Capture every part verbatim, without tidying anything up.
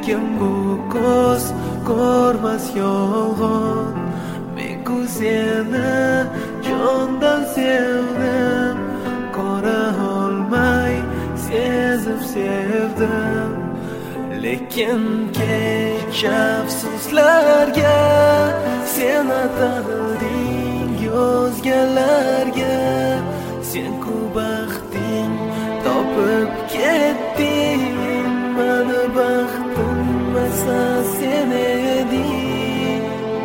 lekin bu ko'z ko'rmas yolg'on. Men-ku seni jondan sevdim, ko'ra olmay sezib sevdim. Lekin kech afsuslarga sen atalding o'zgalarga. Sen-ku baxting topib ketding, mani baxtim masa sen eding.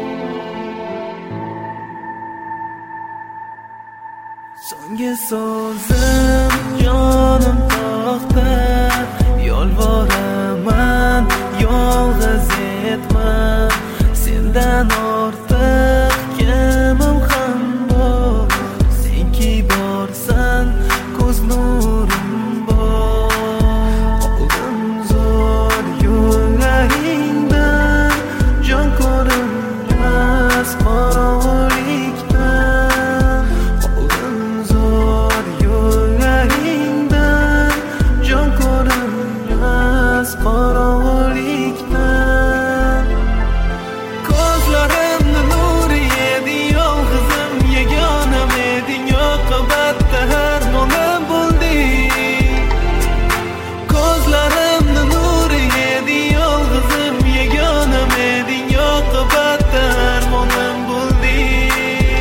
So'nggi so'zim jonim to'xtab, yolvoraman yolg'iz etma. Sendan ortiq kimim ham bor, senki borsan ko'z nurim bor. Oldin zo'r yo'llaringdan jon ko'rinmas qorong'ulikdan. Oldin zo'r yo'llaringdan jon ko'rinmas qorong'ulikdan. Ko'zlarimni nuri eding, yolg'izim yagonam eding, oqibatda harmonim bo'lding. Ko'zlarimni nuri eding, yolg'izim yagonam eding, oqibatda harmonim bo'lding.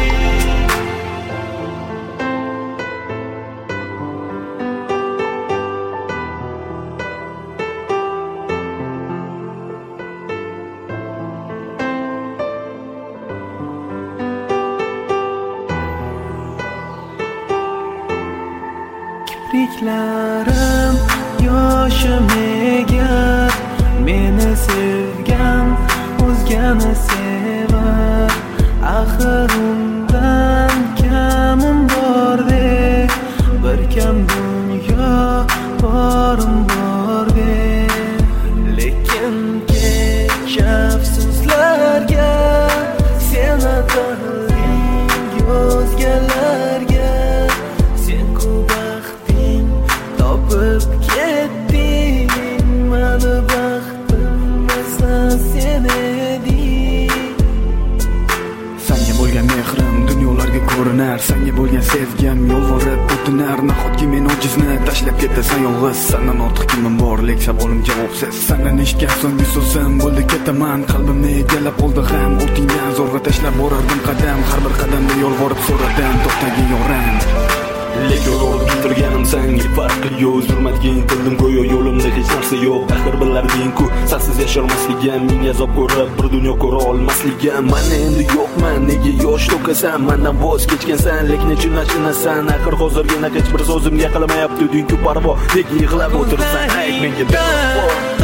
Kipriklarim yoshim egar, meni sevgan o'zgani sevar. Axir undan kamim bordek, bir kam dunyo borim bordek. Lekin kech afsuslarga sen atalding o'zgalarga. Sen-ku baxting topib ketding, mani baxtim esa sen eding. Senga bo'lgan mehrim dunyolarga ko'rinar, senga bo'lgan sevgim yolvorib o'tinar. Nahotki men ojizni tashlab ketasan yolg'iz, sendan ortiq kimim bor, lek savolim javobsiz. Sendan eshitgan so'nggi so'zim bo'ldi ketaman, qalbimni egallab oldi g'am. O'tingdan zo'rg'a tashlab borardim qadam, har bir qadamda yolvorib so'radim to'xtagin yoram. Lekin yo'lga keltirganim senga farqi yo'q. Zulmatga intildim go'yo yo'limda hech narsa yo'q. Axir bilarding-ku sensiz yasholmasligim, ming azob ko'rib bir dunyo ko'ra olmasligim. Mana endi yo'qman, nega yosh to'kasan, mendan voz kechgansan, lekin nechun achinasan. Axir hozirgina hech bir so'zimga qilmayapti ding-ku parvo, nega yig'lab o'tirsan, ayt menga.